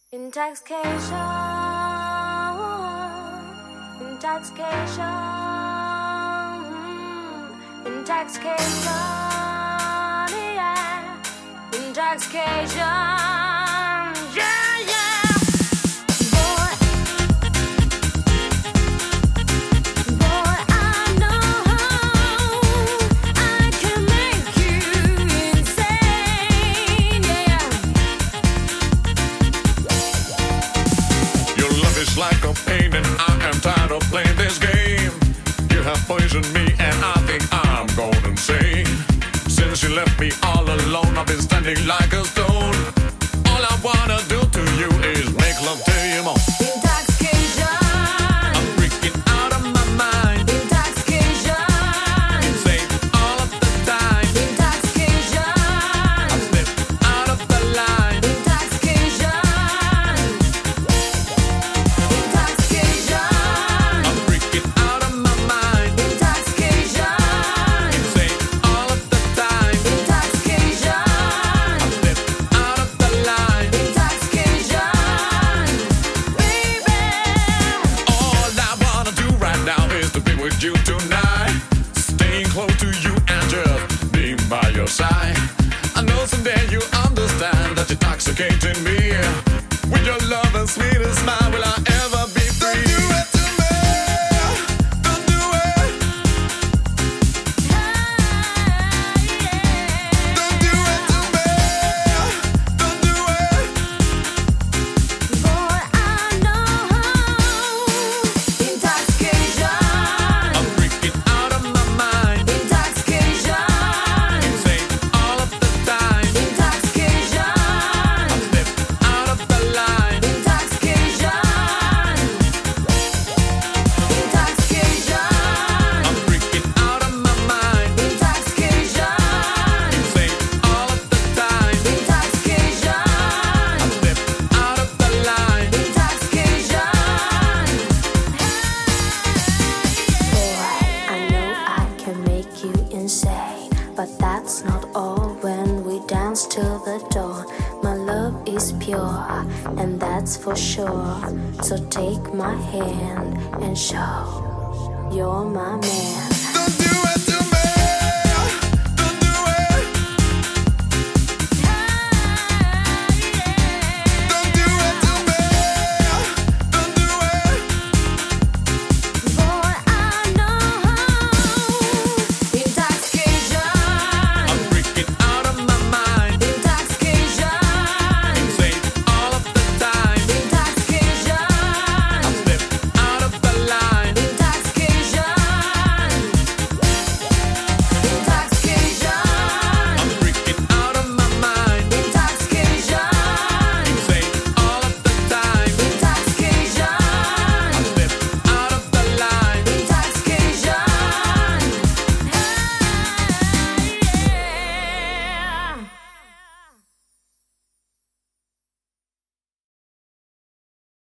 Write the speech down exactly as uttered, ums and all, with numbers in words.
Intoxication, intoxication, intoxication, yeah, intoxication, yeah, yeah. Boy, boy, I know I can make you insane, yeah. Your love is like a pain and I am tired of playing this game. You have poisoned me and I think I'm going insane. Since you left me all alone, I've been standing like a stone. All I wanna do to you is make love till you moan. Intoxication, I'm freaking out of my mind. intoxication, Insane all of the time. intoxication, I slip out of the line. intoxication, intoxication, I'm freaking out of my mind. intoxication, Insane all of the time. intoxication, I slip out of the line. intoxication, baby. All I wanna do right now is to be with you tonight. Staying close to you and just being by your side. I know someday you understand that you're intoxicating me. With your love and sweetest smile, will I ever be free? Don't do it to me. Don't do it. Don't do it to me. Don't do it. Boy, I know intoxication, I'm freaking out of my mind. intoxication, Insane all of the time. intoxication, I slip out of the line. intoxication, intoxication, I'm freaking out of my mind. intoxication, Insane all of the time. intoxication, I slip out of the line. intoxication. Boy, I know I can make you insane, but that's not all. When we dance till the dawn, my love is pure, and that's for sure. So take my hand and show you're my man. Don't do it